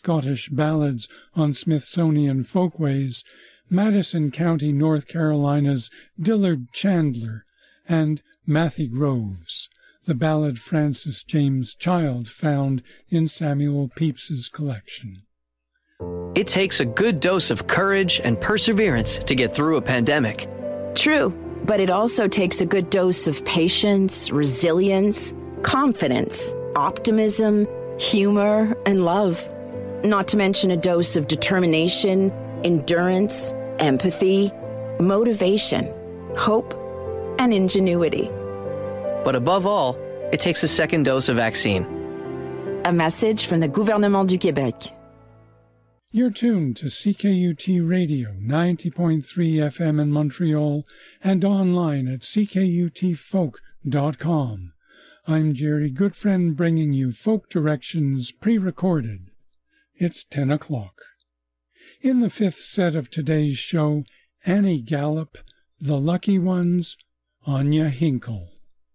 Scottish ballads on Smithsonian Folkways, Madison County, North Carolina's Dillard Chandler, and Matthew Groves, the ballad Francis James Child found in Samuel Pepys's collection. It takes a good dose of courage and perseverance to get through a pandemic. True, but it also takes a good dose of patience, resilience, confidence, optimism, humor, and love. Not to mention a dose of determination, endurance, empathy, motivation, hope, and ingenuity. But above all, it takes a second dose of vaccine. A message from the Gouvernement du Québec. You're tuned to CKUT Radio 90.3 FM in Montreal and online at ckutfolk.com. I'm Jerry Goodfriend bringing you Folk Directions pre-recorded. It's 10 o'clock. In the fifth set of today's show, Annie Gallup, The Lucky Ones, Anya Hinkle.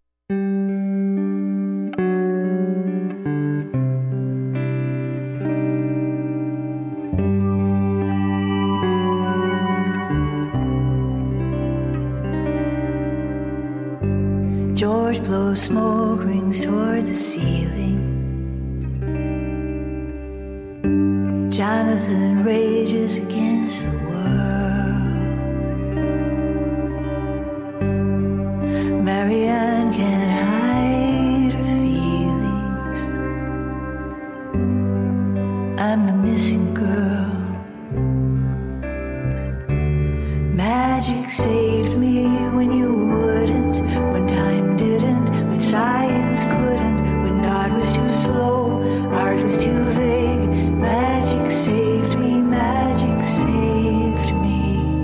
George blows smoke rings toward the ceiling. Jonathan rages against the world. Marianne can't hide her feelings. I'm the missing girl. Magic saved me when you wouldn't, when time didn't, when science couldn't, when God was too slow, art was too vague. Magic saved me, magic saved me.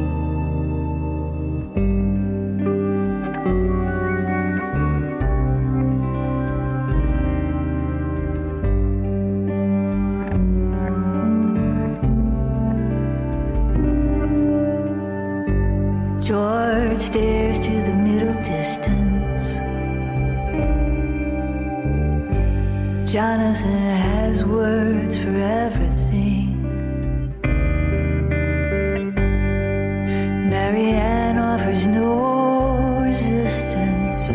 George stares to the middle distance. Jonathan has words for everything. Marianne offers no resistance.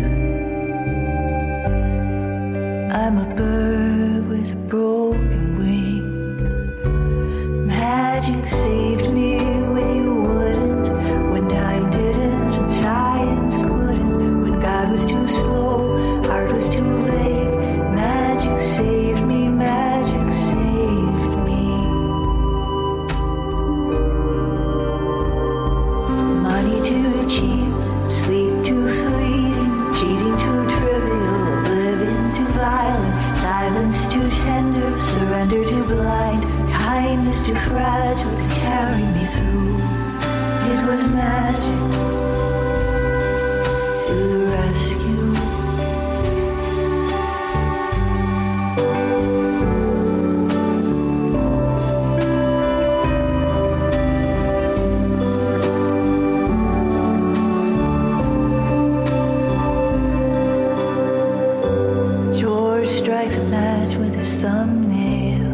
I'm a bird with a broken wing. Magic saved me when you wouldn't, when time didn't, when science couldn't, when God was too slow, art was too vague. Magic saved me, magic saved me. Money too cheap, sleep too fleeting, cheating too trivial, oblivion too violent, silence too tender, surrender too blind, kindness too fragile to carry me through. It was magic to the rescue. George strikes a match with his thumbnail.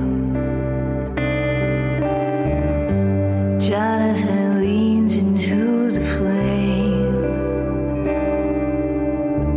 Jonathan leans into the flame.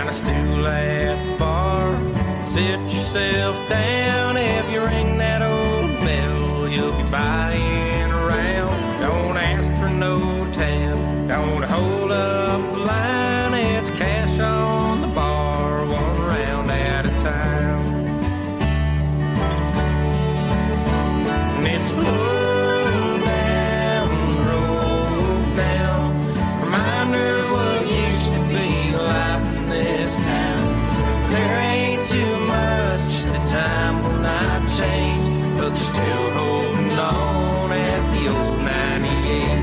a stool at the bar. Sit yourself down. If you ring that old bell, you'll be buying around. Don't ask for no tab. Don't hold up the line. It's cash on the bar, one round at a time. And it's slow down, roll down. Reminder of what used to be life in this town. There ain't too much, the time will not change, but you're still holding on at the old 98.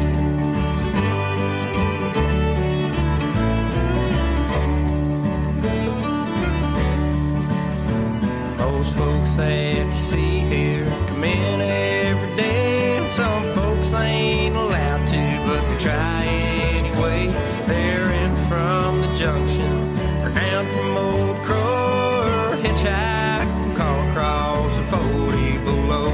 Most folks that you see here come in every day, and some folks ain't allowed to, but they try anyway. They're in from the junction, or down from Old Crow, or hitchhike from Carcross or 40 below.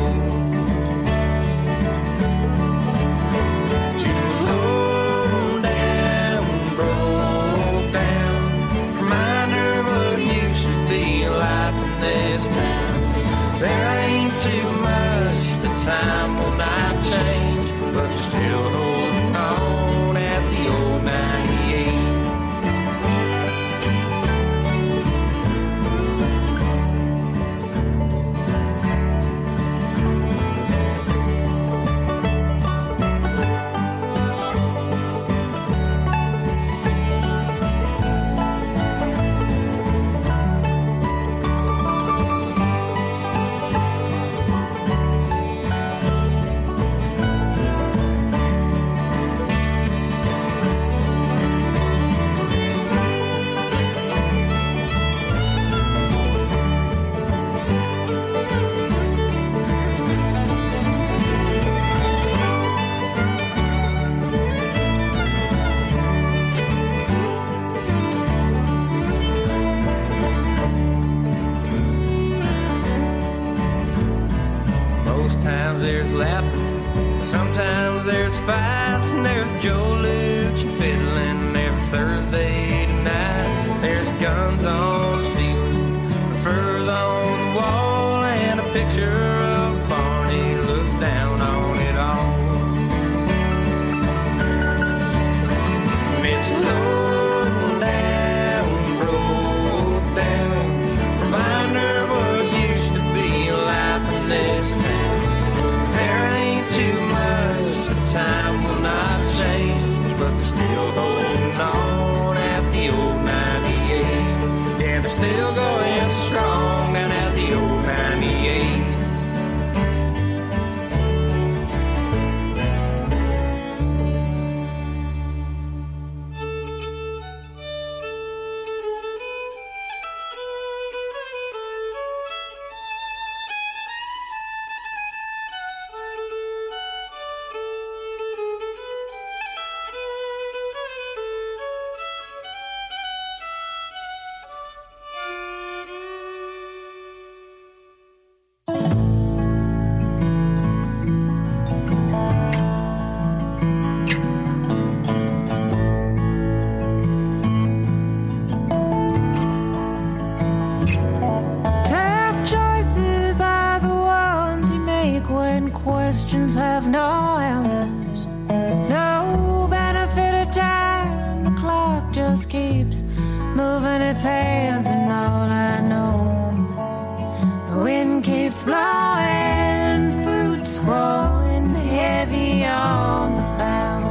Too slow down, broke down, reminder of what used to be life in this town. There ain't too much, the time will not change, but you're still holding on at the old 98. Most times there's laughing, sometimes there's fights, and there's Joe Luch and fiddling every Thursday night. There's guns on the ceiling, and furs on the wall, and a picture of Barney looks down on it all. And it's low down, broke down, reminder of what used to be life in this town. Too much, the time will not change, but they're still holding on at the old 98. Yeah, they're still going strong down at the old 98. Questions have no answers, no benefit of time. The clock just keeps moving its hands, and all I know, the wind keeps blowing, fruits growing heavy on the bough.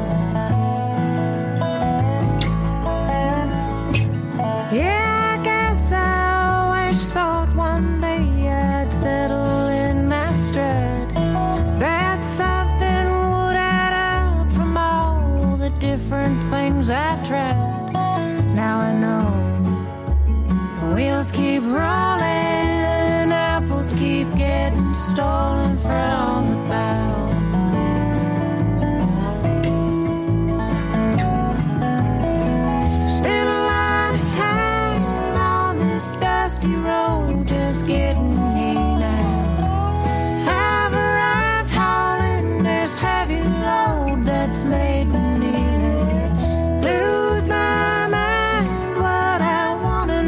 Yeah, I guess I always thought one day I'd settle in my stride, that something would add up from all the different things I tried. Now I know the wheels keep rolling, apples keep getting stolen from the bough. Spent a lot of time on this dusty road, just getting here now. Heavy load that's made me nearly lose my mind. What I wanted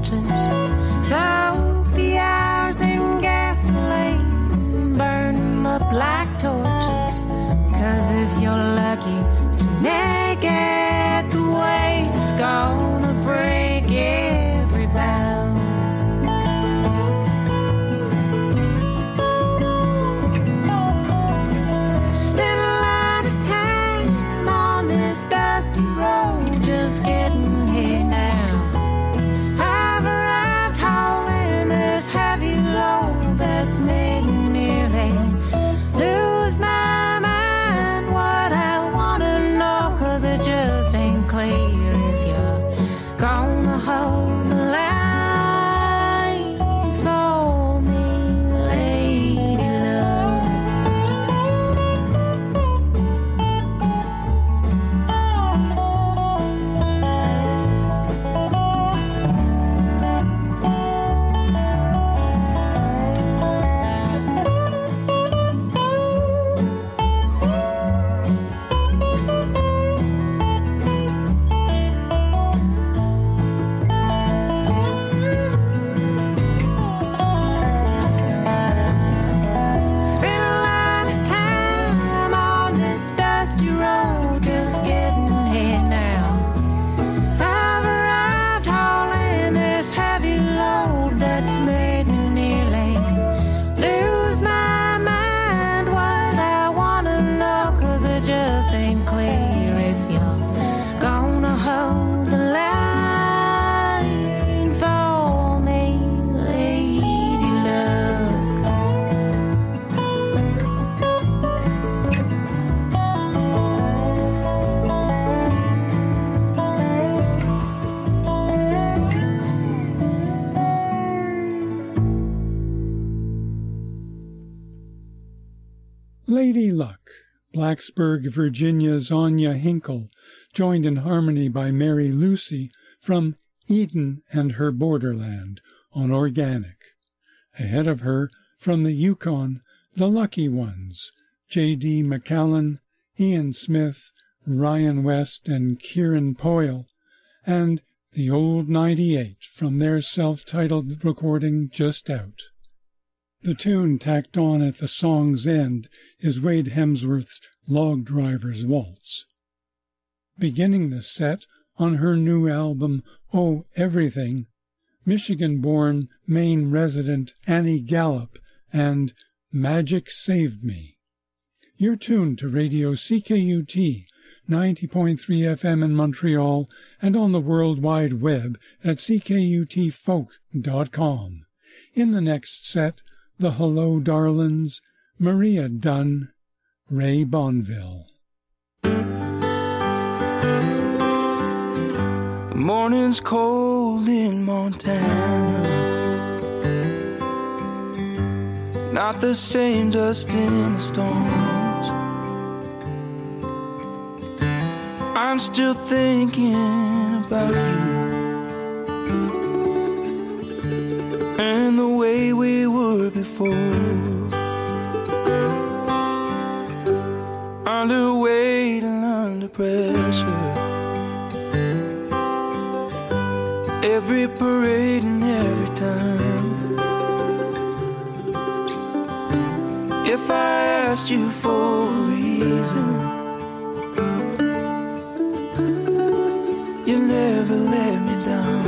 torches. So the hours in gasoline, burn them up like torches. 'Cause if you're lucky to make it, the weight's gonna break every bound. Spent a lot of time on this dusty road, just getting here now. I've arrived hauling this heavy load that's made me nearly lose my mind. What I wanna know, 'cause it just ain't clear if you're gonna hold the line for me, lady love. Spent a lot of time on this dusty road, just getting here now. I've arrived hauling this heavy load that's made me nearly lose my mind. What I wanna know, 'cause it just ain't clear if you're gonna hold the line for me, lady luck. Lady Luck, Blacksburg, Virginia's Anya Hinkle, joined in harmony by Mary Lucy from Eden and Her Borderland on Organic. Ahead of her, from the Yukon, the Lucky Ones, J.D. McCallan, Ian Smith, Ryan West, and Kieran Poyle, and the Old 98 from their self-titled recording just out. The tune tacked on at the song's end is Wade Hemsworth's Log Driver's Waltz. Beginning the set on her new album, Oh Everything, Michigan-born Maine resident Annie Gallup and Magic Saved Me. You're tuned to Radio CKUT, 90.3 FM in Montreal and on the World Wide Web at ckutfolk.com. In the next set, the Hello Darlings, Maria Dunn, Ray Bonville. The morning's cold in Montana, not the same dust in the storms. I'm still thinking about you and the way we were before. Under weight and under pressure, every parade and every time. If I asked you for a reason, you never let me down.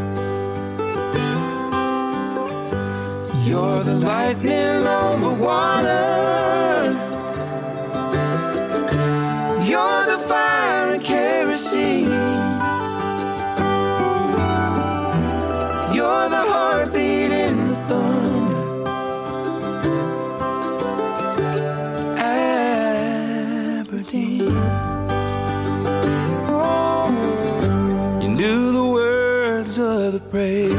You're the lightning over water, you're the fire and kerosene, you're the heartbeat in the thunder, Aberdeen. You knew the words of the prelude,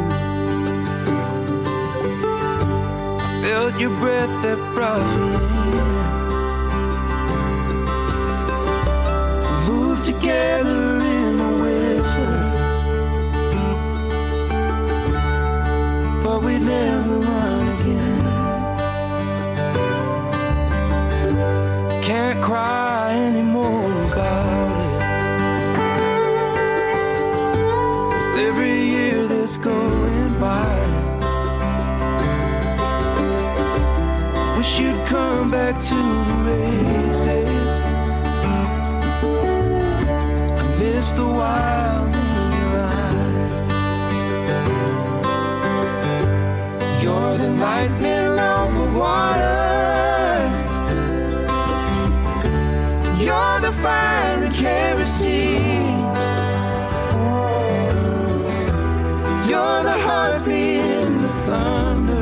felt your breath that brought me in. We moved together in the whispers, but we'd never run again. Can't cry anymore about it. With every year that's going by. Wish you'd come back to the races. I miss the wild in your eyes. You're the lightning of the water. You're the fire and kerosene. You're the heartbeat in the thunder.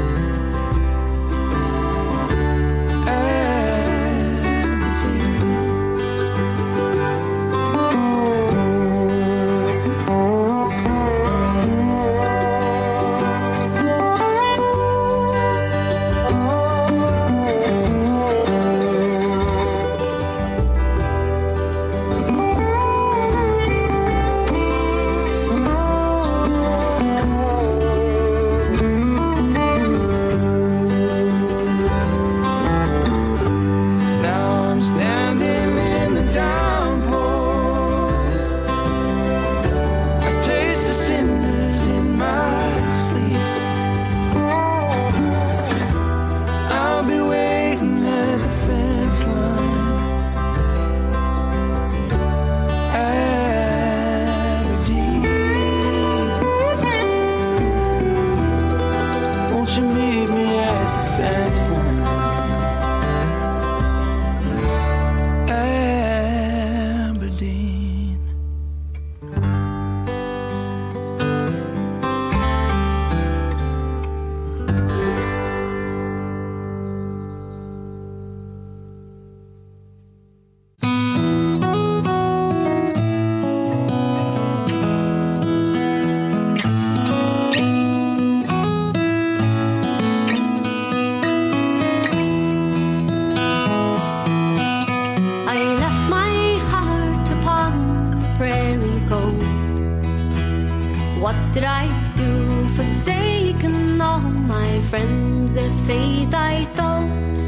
What did I do, forsaken all my friends, their faith I stole?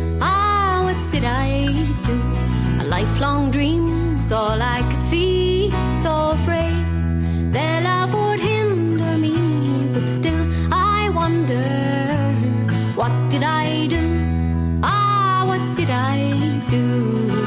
Ah, what did I do? A lifelong dream's all I could see, so afraid their love would hinder me, but still I wonder, what did I do? Ah, what did I do?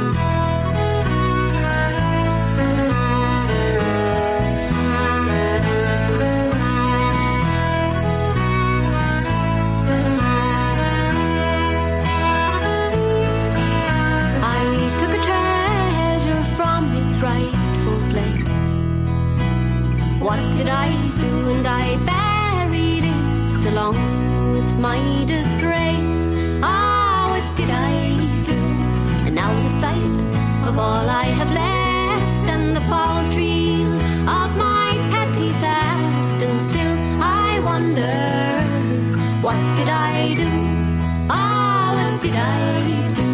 What did I do? And I buried it along with my disgrace. Ah, what did I do? And now the sight of all I have left and the paltry of my petty theft, and still I wonder, what did I do? Ah, what did I do?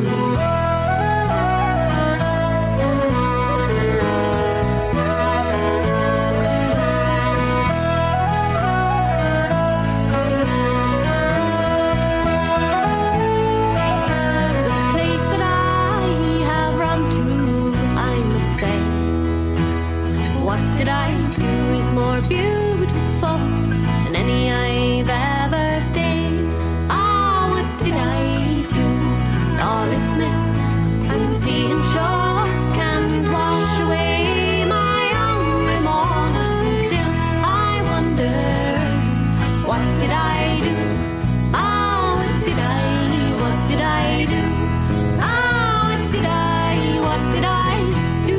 Beautiful than any I've ever stayed. Ah, what did I do? And all its mist and sea and shore can't wash away my own remorse, and still I wonder, what did I do? Ah, what did I do? Ah, what did I do?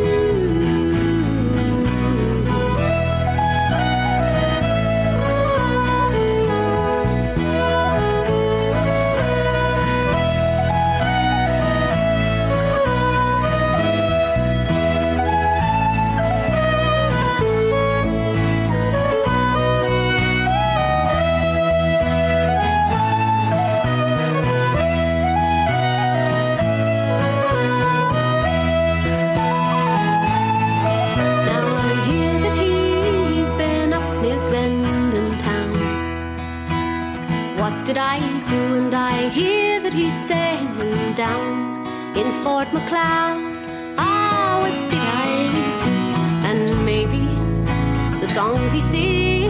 Did I do? And I hear that he's sailing down in Fort McLeod. Ah, what did I do? And maybe the songs he sings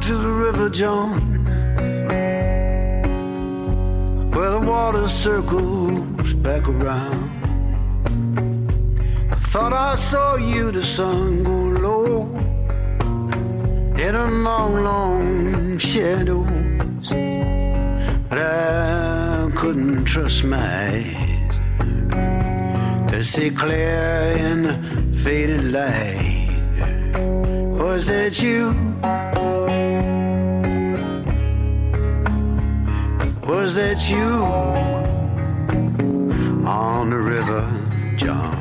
to the river, John, where the water circles back around. I thought I saw you, the sun go low, in among long shadows, but I couldn't trust my eyes to see clear in the faded light. Was that you? Was that you on the river, John?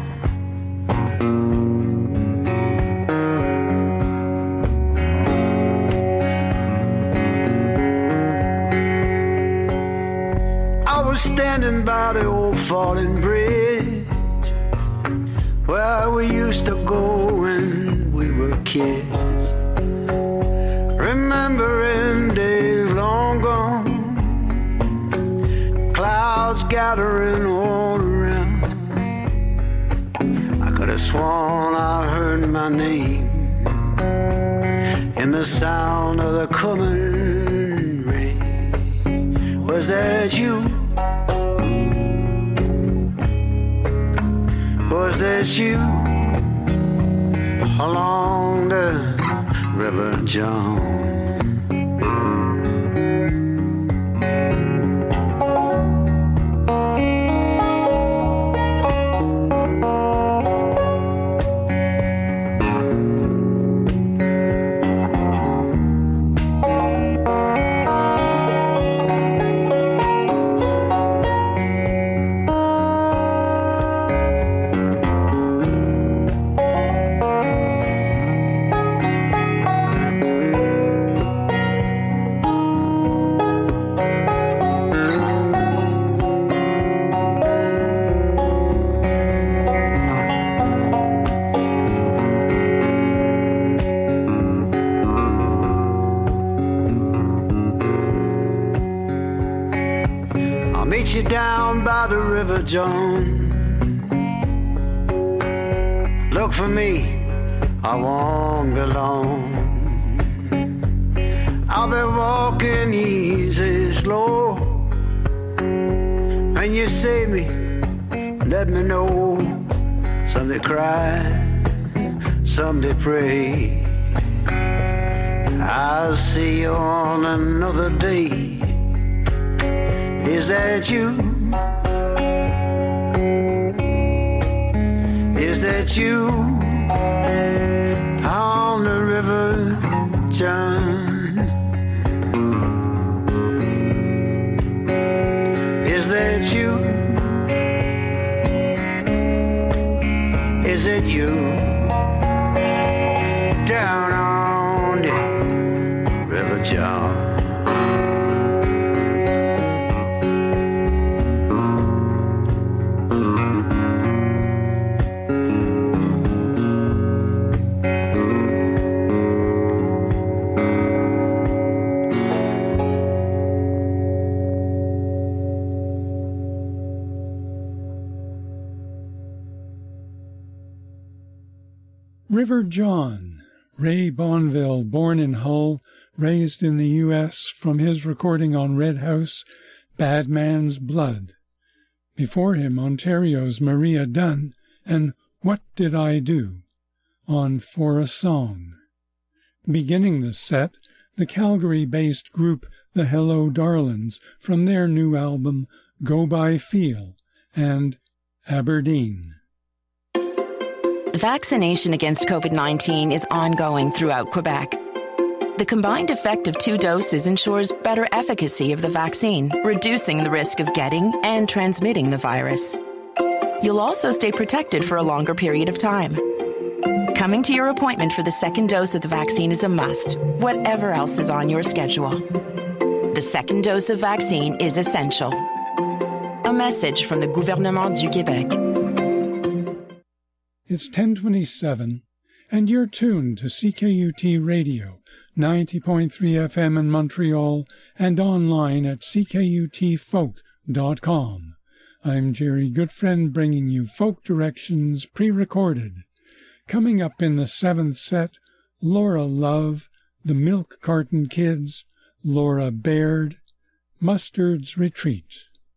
I was standing by the old falling bridge where we used to go when we were kids, remembering days long gone, clouds gathering all around. I could have sworn I heard my name in the sound of the coming rain. Was that you? Was that you along the river, John? You down by the river, John. Look for me, I won't be long. I'll be walking easy, slow. When you see me, let me know. Someday cry, someday pray. I'll see you on another day. Is that you? Is that you on the river, John? Is that you? Is it you down on the river, John? River John, Ray Bonville, born in Hull, raised in the U.S. from his recording on Red House, Bad Man's Blood. Before him, Ontario's Maria Dunn and What Did I Do on For a Song. Beginning the set, the Calgary-based group The Hello Darlings from their new album Go By Feel and Aberdeen. Vaccination against COVID-19 is ongoing throughout Quebec. The combined effect of 2 doses ensures better efficacy of the vaccine, reducing the risk of getting and transmitting the virus. You'll also stay protected for a longer period of time. Coming to your appointment for the 2nd dose of the vaccine is a must, whatever else is on your schedule. The 2nd dose of vaccine is essential. A message from the Gouvernement du Québec. It's 10:27, and you're tuned to CKUT Radio, 90.3 FM in Montreal, and online at ckutfolk.com. I'm Jerry Goodfriend, bringing you folk directions pre-recorded. Coming up in the 7th set, Laura Love, The Milk Carton Kids, Laura Baird, Mustard's Retreat.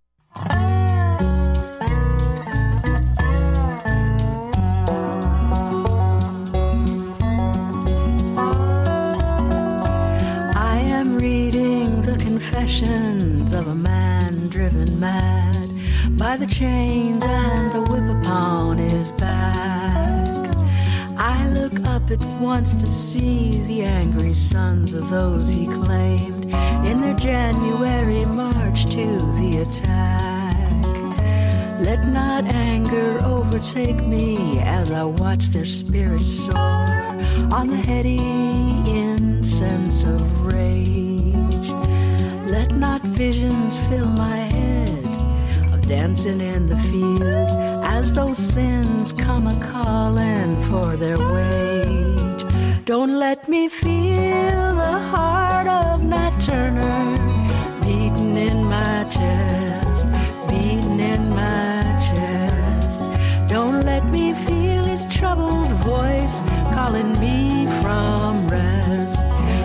I am reading the confessions of a man driven mad by the chains and the whip upon his back. I look up at once to see the angry sons of those he claimed in their January march to the attack. Let not anger overtake me as I watch their spirits soar on the heady incense of rage. Let not visions fill my head of dancing in the fields as those sins come a-calling for their wage. Don't let me feel the heart of Nat Turner beating in my chest, beating in my chest. Don't let me feel his troubled voice calling me from rest,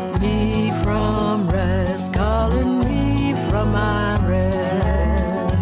calling me from my rest.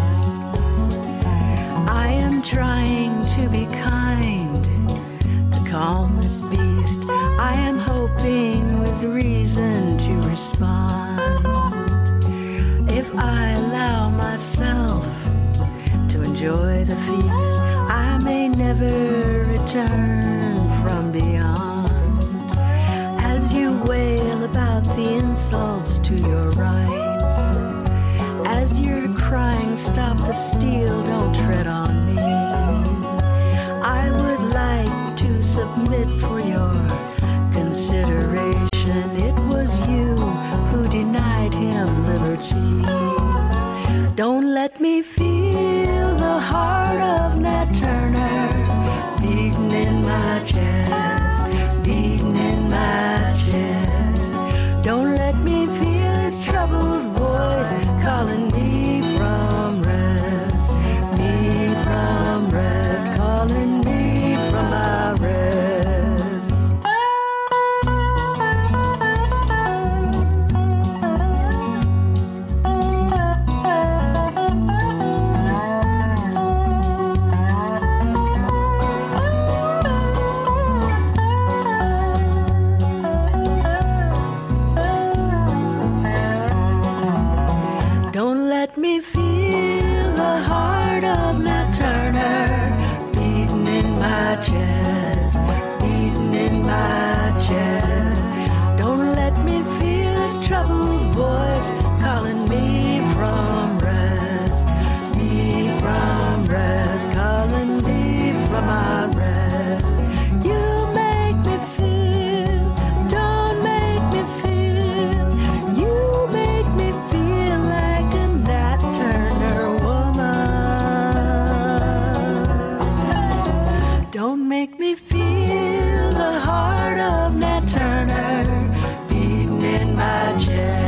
I am trying to be kind, to calm this beast. I am hoping with reason to respond. If I allow myself to enjoy the feast, I may never return from beyond. As you wail about the insults to your rights, as you're crying, stop the steel, don't tread on me. I would like to submit for your consideration. It was you who denied him liberty. Don't let me feel the heart of Nat Turner beating in my chest, beating in my chest. Don't let me feel his troubled voice calling me from rest, calling me from my rest. Don't let me feel the heart of Nat Turner beating in my chest, beating in my chest. Don't let me feel his troubled voice calling me from rest, calling me from my rest. You make me feel, don't make me feel. You make me feel like a Nat Turner woman. Don't make me feel the heart of Nat Turner beating in my chest.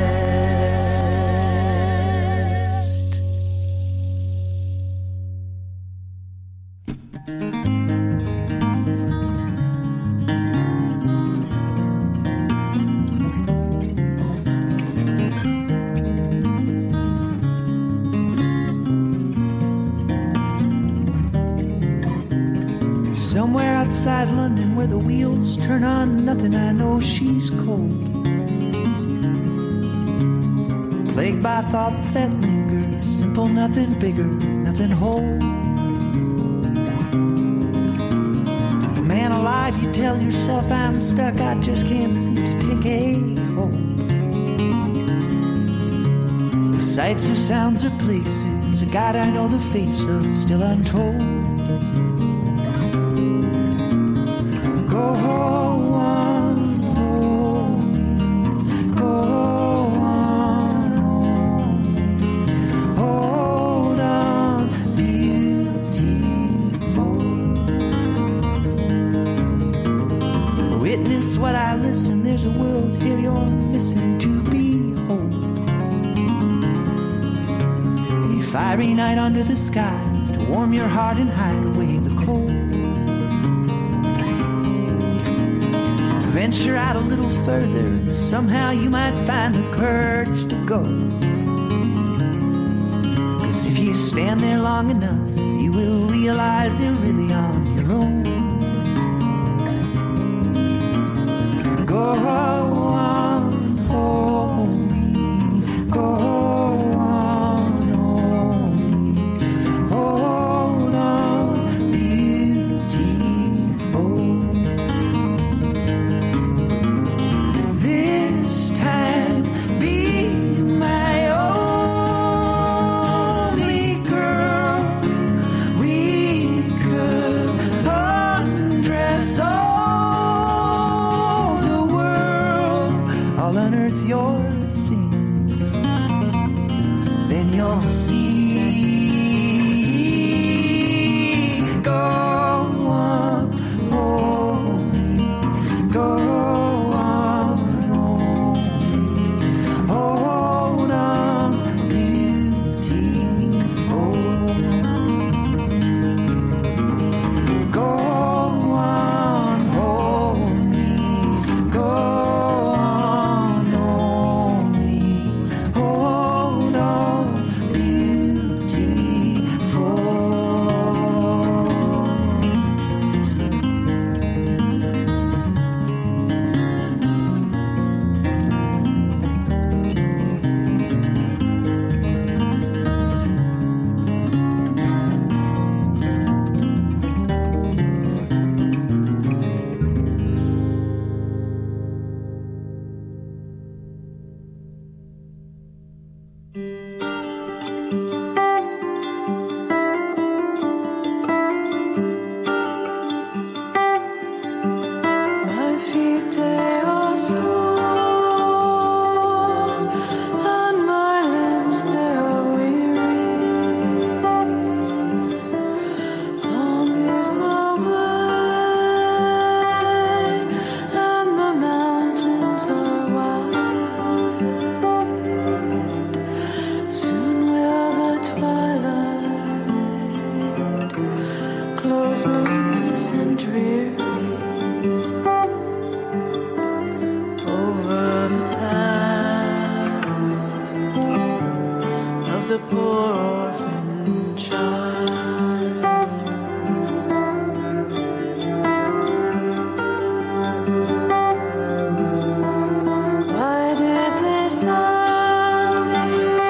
Somewhere outside London where the wheels turn on nothing, I know she's cold. Plagued by thoughts that linger, simple, nothing bigger, nothing whole. Man alive, you tell yourself I'm stuck, I just can't seem to take a hold. If sights or sounds or places, a God I know the face of, still untold. Go on, go on, hold on, beautiful. Witness what I listen, there's a world here you're missing to behold. A fiery night under the skies to warm your heart and hide away the cold. venture out a little further, and somehow you might find the courage to go. 'Cause if you stand there long enough, you will realize you're really on your own. Go on, hold me. Go on, hold me. Hold on, beautiful. This time, be my only girl. We could undress all the world. I'll unearth your things, then you'll see. Go on, hold me. Go on, hold me. Hold on, beautiful. Go on, hold me. Go on, hold me. Hold on, beautiful. My feet they are sore, and my limbs they are weary. Long is the way, and the mountains are wide. Soon will the twilight close moonless and dreary over the path of the poor orphan child. Why did they send me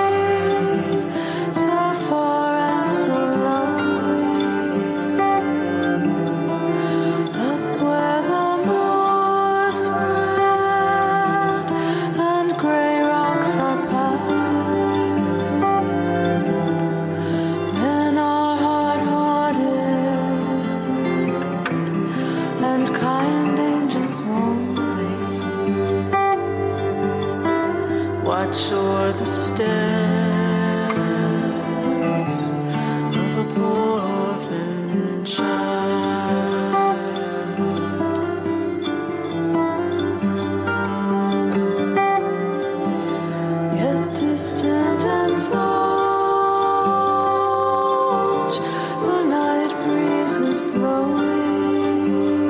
so far and so lonely? Up where the moors spread and grey rocks are piled. Men are hard-hearted and kind angels only. Watch o'er the steps of a poor orphan child. Yet distant and soft, the night breeze is blowing.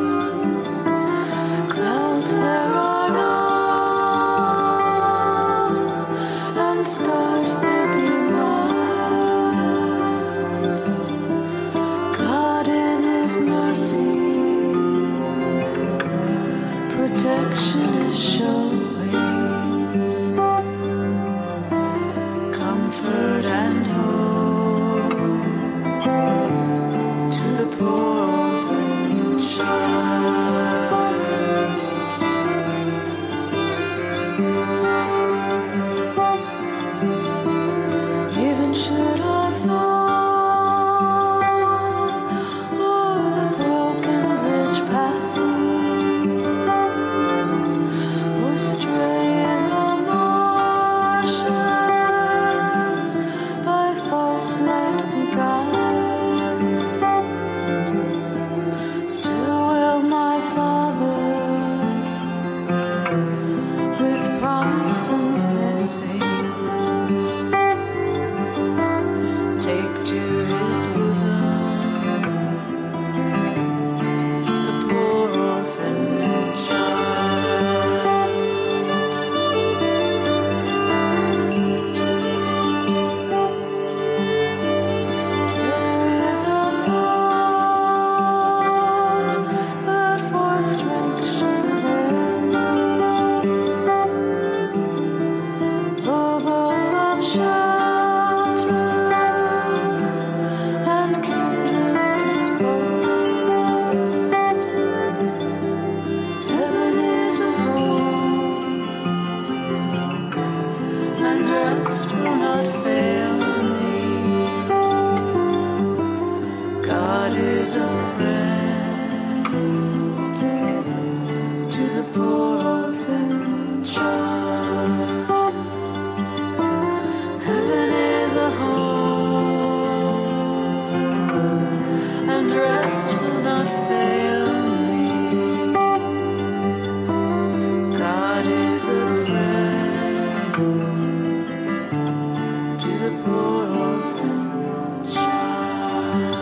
Clouds there are none, and stars they beam out. God in His mercy, protection is showing. Comfort and hope to the poor orphan child. will not fail me. God is a friend to the poor orphan child. Heaven is a home, and rest will not fail me. God is a friend to the poor orphan child.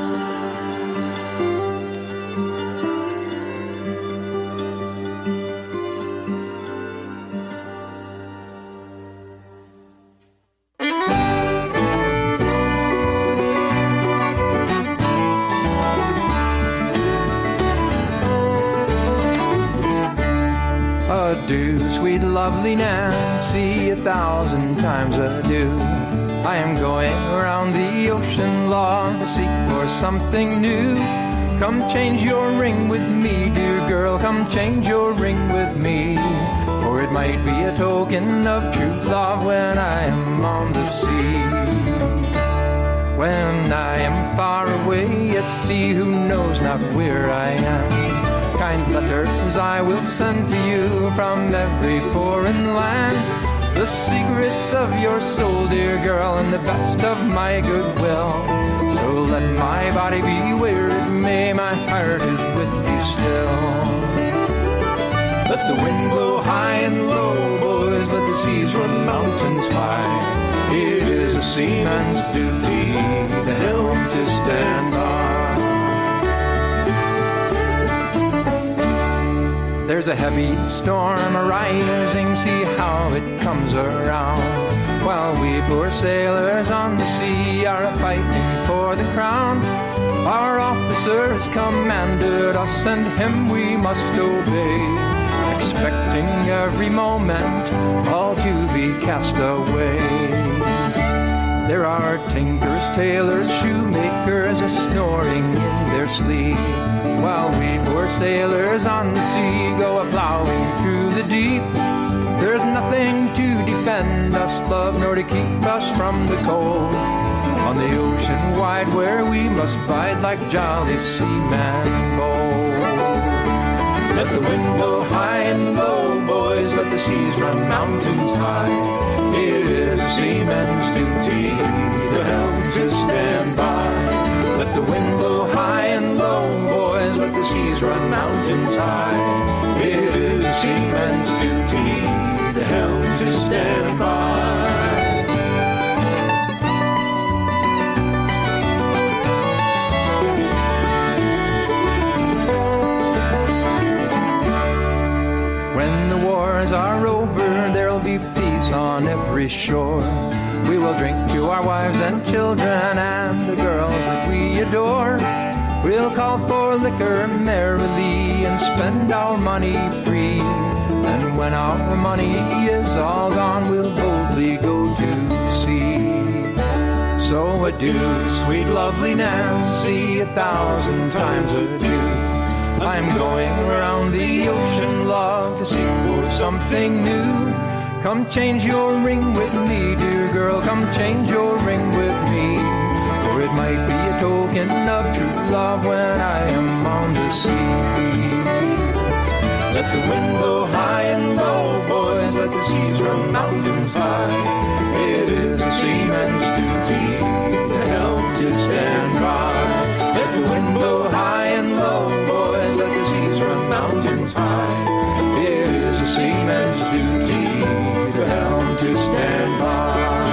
Adieu, sweet lovely Nancy, 1,000 times adieu. I am going around the ocean long to seek for something new. Come change your ring with me, dear girl, come change your ring with me. For it might be a token of true love when I am on the sea. When I am far away at sea, who knows not where I am. Kind letters I will send to you from every foreign land. The secrets of your soul, dear girl, and the best of my goodwill. So let my body be where it may, my heart is with you still. Let the wind blow high and low, boys, let the seas run mountains high. It is a seaman's duty, the helm to stand by. There's a heavy storm arising, see how it comes around. While we poor sailors on the sea are fighting for the crown. Our officer has commanded us, and him we must obey, expecting every moment all to be cast away. There are tinkers, tailors, shoemakers a-snoring in their sleep, while we poor sailors on the sea go a-plowing through the deep. There's nothing to defend us, love, nor to keep us from the cold. On the ocean wide where we must bide like jolly seamen bold. Let the wind blow high and low, boys, let the seas run mountains high. It is a seaman's duty, the helm to stand by. Let the wind blow high and low, boys, let the seas run mountains high. It is a seaman's duty, the helm to stand by. When the wars are over, there'll be peace on every shore. We will drink to our wives and children and the girls that we adore. We'll call for liquor merrily and spend our money free. And when our money is all gone, we'll boldly go to sea. So adieu, sweet lovely Nancy, 1,000 times adieu. I'm going around the ocean, love, to seek for something new. Come change your ring with me, dear girl, come change your ring with me. For it might be a token of true love when I am on the sea. Let the wind blow high and low, boys, let the seas run mountains high. It is a seaman's duty, the helm to stand by. Let the wind blow high and low, boys, let the seas run mountains high. It is a seaman's duty, the helm to stand by.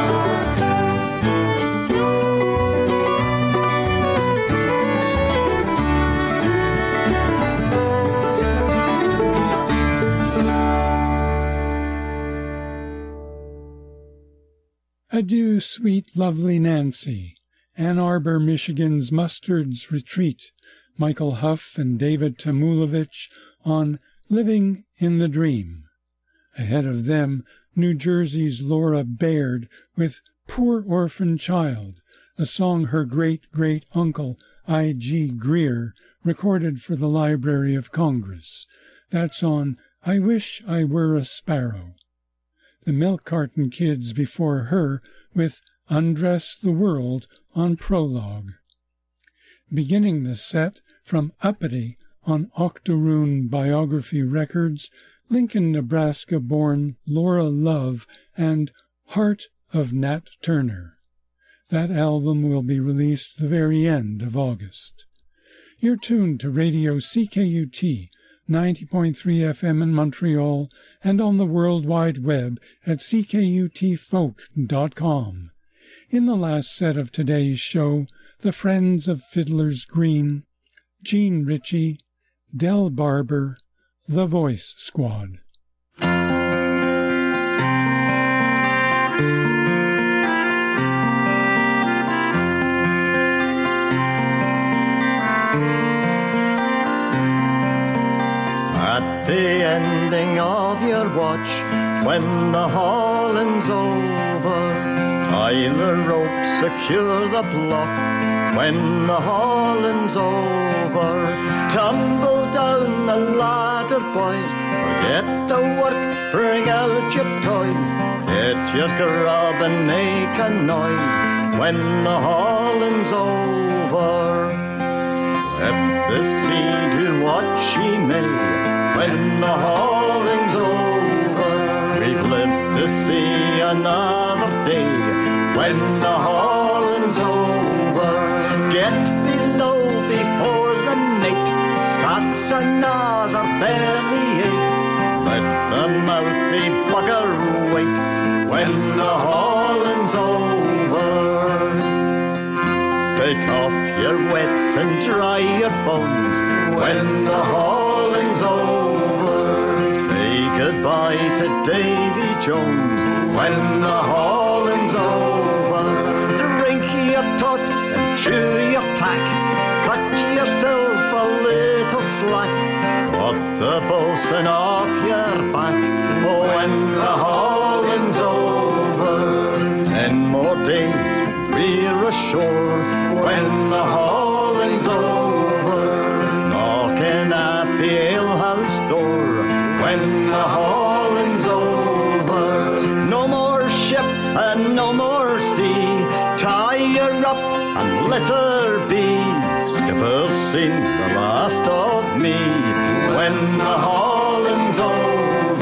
Adieu, sweet, lovely Nancy. Ann Arbor, Michigan's Mustard's Retreat. Michael Huff and David Tamulovich on Living in the Dream. Ahead of them, New Jersey's Laura Baird with Poor Orphan Child, a song her great-great-uncle I.G. Greer recorded for the Library of Congress. That's on I Wish I Were a Sparrow. the Milk Carton Kids before her with Undress the World on Prologue. Beginning the set from Uppity on Octoroon Biography Records, Lincoln, Nebraska-born Laura Love and Heart of Nat Turner. That album will be released the very end of August. You're tuned to Radio CKUT, 90.3 FM in Montreal, and on the World Wide Web at ckutfolk.com. In the last set of today's show, the Friends of Fiddler's Green, Gene Ritchie, Del Barber, The Voice Squad. At the ending of your watch, when the hauling's over, tie the rope, secure the block. When the hauling's over, tumble down the ladder, boys. Forget the work, bring out your toys. Get your grub and make a noise. When the hauling's over, let the sea do what she may. When the hauling's over, we've lived to see another day. When the hauling's over, get below before the mate starts another bellyache. Let the mouthy bugger wait. When the hauling's over, take off your wets and dry your bones. When the hauling's over, say goodbye to Davy Jones. When the hauling's over, drink your tot and chew your tack. Cut yourself a little slack. Put the bosun off your back. Oh, when the hauling's over, 10 more days we're ashore. When the hauling's over, knocking at the alehouse door. When the hauling's over, no more ship and no more sea. Tie her up and let her be. Skipper's seen the last of me. When the hauling's over.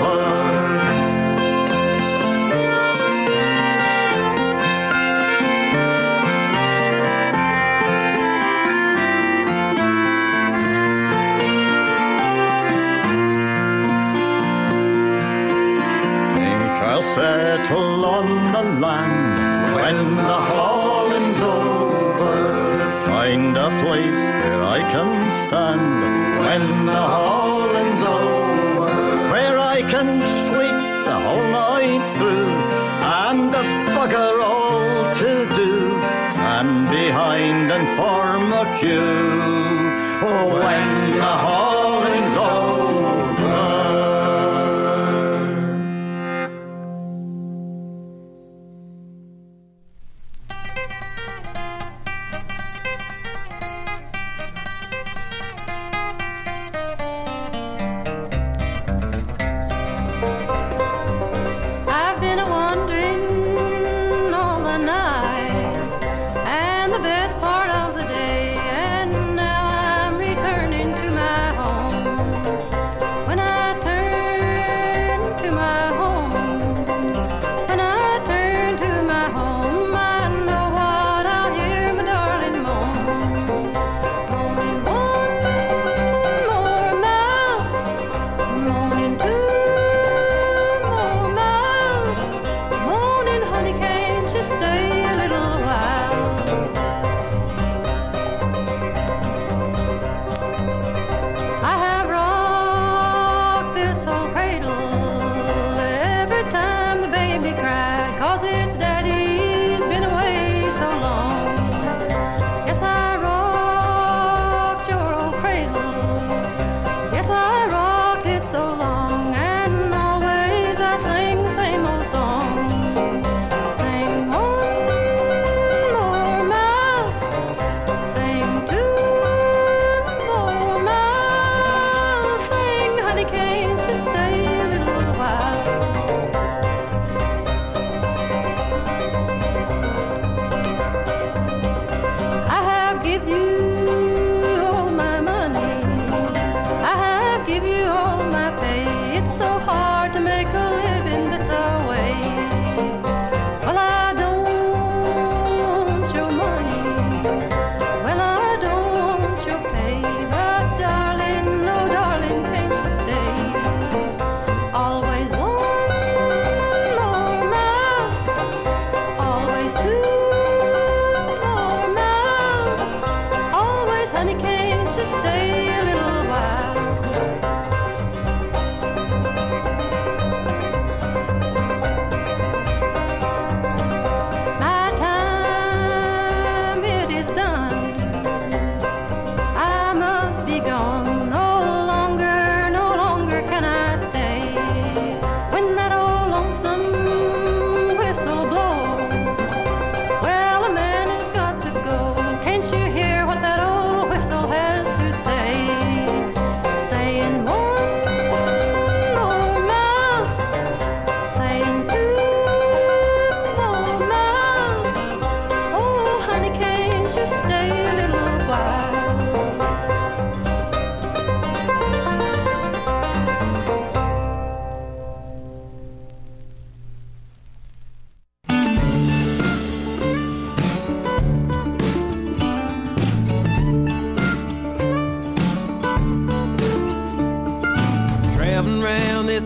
Settle on the land when the hauling's over. Find a place where I can stand when the hauling's over, where I can sleep the whole night through, and there's bugger all to do. Stand behind and form a queue. Oh, when the hauling's over. Best part of the day, and now I'm returning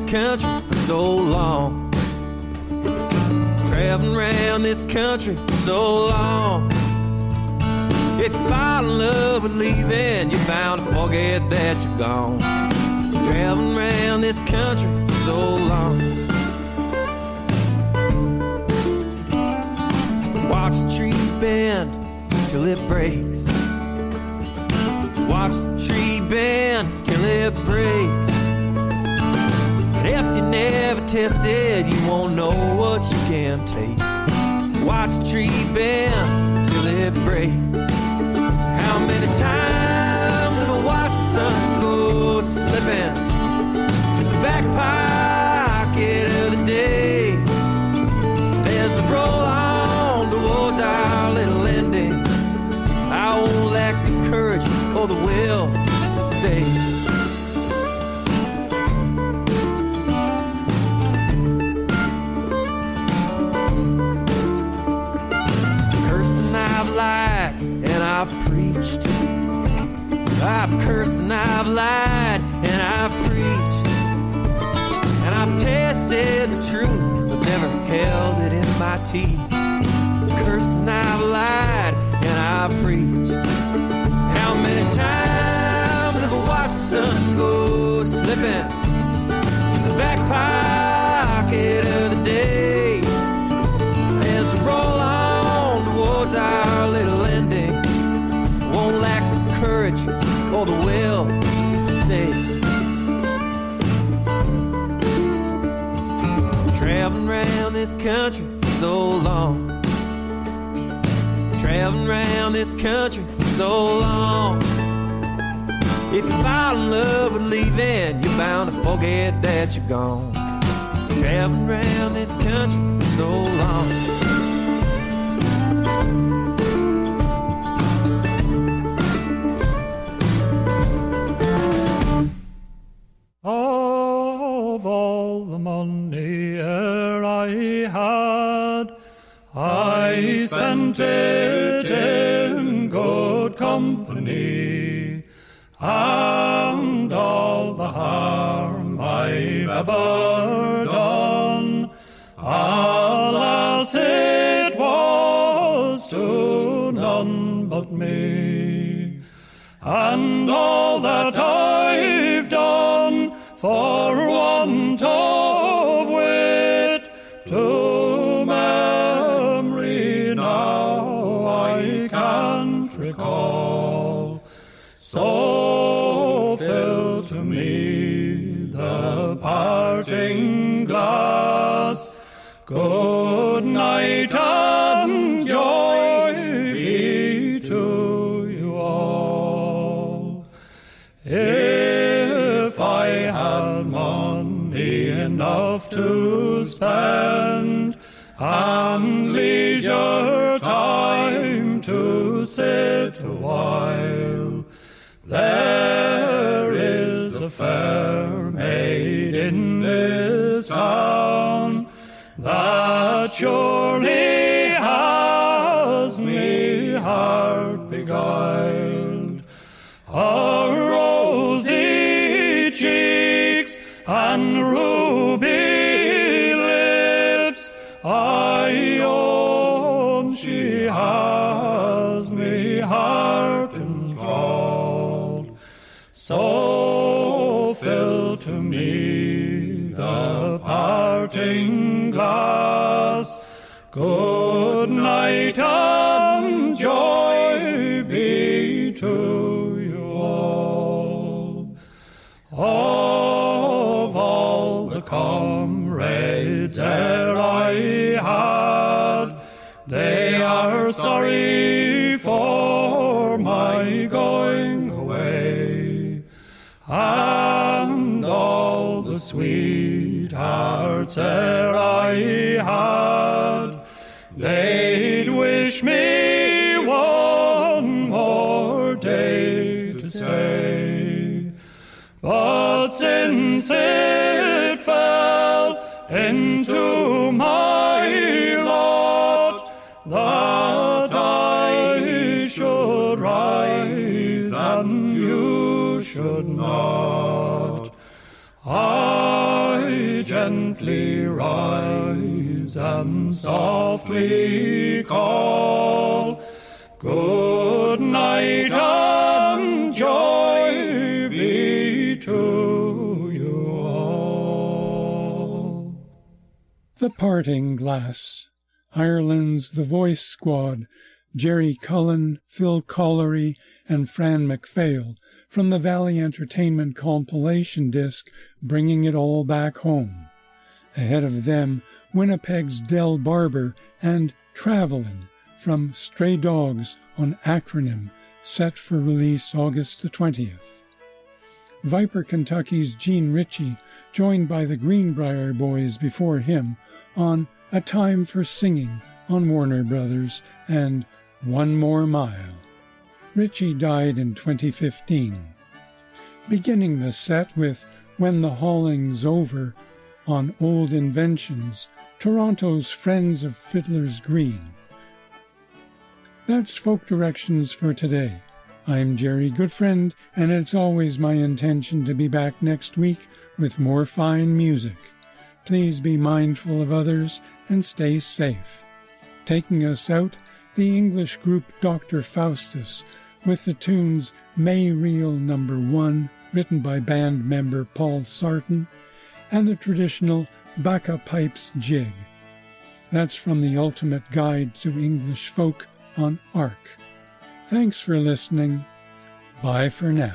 country for so long. Traveling around this country for so long. If you fall in love with leaving, you're bound to forget that you're gone. Traveling around this country for so long. Watch the tree bend till it breaks. Watch the tree bend till it breaks. And if you never tested, you won't know what you can take. Watch the tree bend till it breaks. How many times have I watched the sun go slipping to the back pocket of the day? As we roll on towards our little ending, I won't lack the courage or the will to stay. Cursed and I've lied and I've preached. I've cursed and I've lied and I've preached. And I've tasted the truth but never held it in my teeth. Cursed and I've lied and I've preached. How many times have I watched the sun go slipping to the back pocket of the day? As we roll on towards our little ending, won't lack the courage or the will to stay. Traveling around this country for so long. Traveling around this country for so long. If you fall in love with leaving, you're bound to forget that you're gone. Traveling around this country for so long. Of all the money e'er I had, I spent it in good company, and all the harm I've ever done, alas, it was to none but me. And all that I've done for want of wit to memory now I can't recall. So fill to me the parting glass. Good night and joy be to you all. If I had money enough to spend and leisure time to sit a while, there is a fair maid in this town that surely has me heart beguiled. Her rosy cheeks and ruby lips, I own she has me heart enthralled. So fill to me the parting glass. Good night and joy be to you all. Of all the comrades e'er I had, they are sorry for my going away. And all the sweethearts e'er I had, they'd wish me one more day to stay. But since it fell into my lot that I should rise and you should not, I gently rise and softly call, good night and joy be to you all. The Parting Glass, Ireland's The Voice Squad, Jerry Cullen, Phil Collery, and Fran MacPhail, from the Valley Entertainment compilation disc Bringing It All Back Home. Ahead of them, Winnipeg's Del Barber and Travelin' from Stray Dogs on Acronym, set for release August the 20th. Viper, Kentucky's Gene Ritchie, joined by the Greenbrier Boys before him on A Time for Singing on Warner Brothers and One More Mile. Ritchie died in 2015. Beginning the set with When the Hauling's Over on Old Inventions, Toronto's Friends of Fiddler's Green. That's Folk Directions for today. I'm Jerry Goodfriend, and it's always my intention to be back next week with more fine music. Please be mindful of others and stay safe. Taking us out, the English group Dr. Faustus, with the tunes May Reel No. 1, written by band member Paul Sarton, and the traditional Bacca Pipes Jig. That's from the Ultimate Guide to English Folk on ARC. Thanks for listening. Bye for now.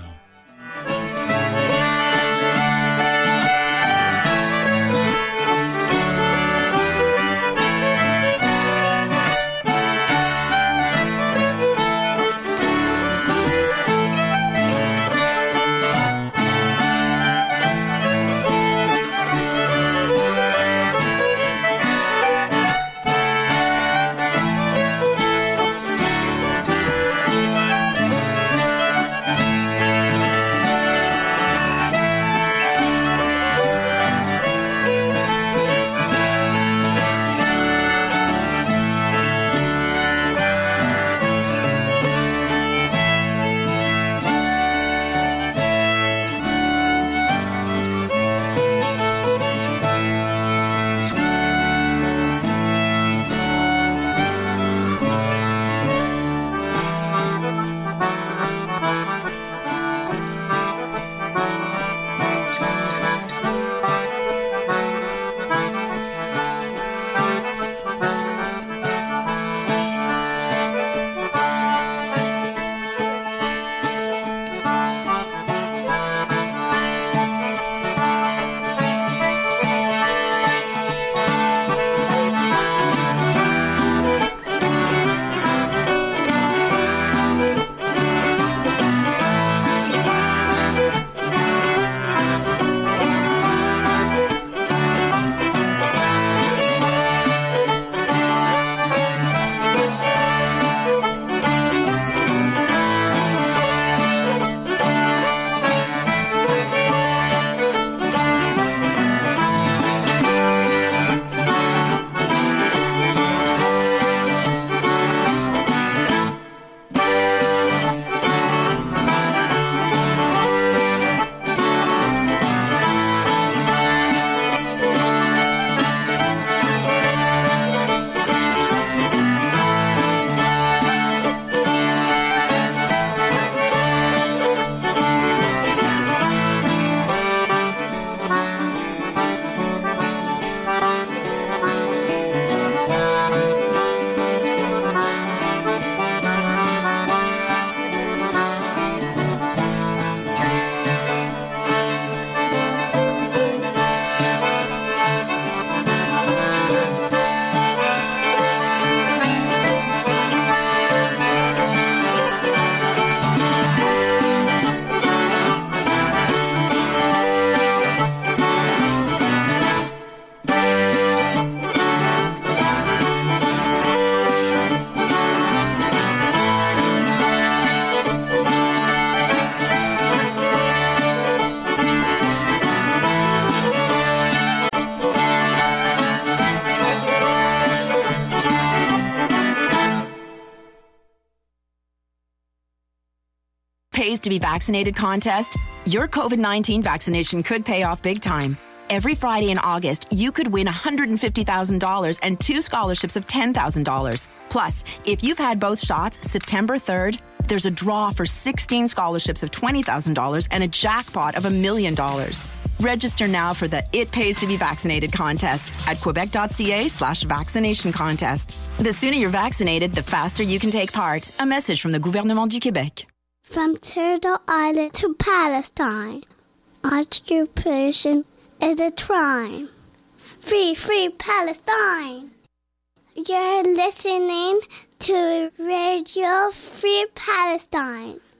Pays to be vaccinated contest, your COVID-19 vaccination could pay off big time. Every Friday in August, you could win $150,000 and 2 scholarships of $10,000. Plus, if you've had both shots September 3rd, there's a draw for 16 scholarships of $20,000 and a jackpot of $1 million. Register now for the It Pays to Be Vaccinated contest at quebec.ca/vaccination contest. The sooner you're vaccinated, the faster you can take part. A message from the Gouvernement du Québec. From Turtle Island to Palestine, occupation is a crime. Free, free Palestine! You're listening to Radio Free Palestine.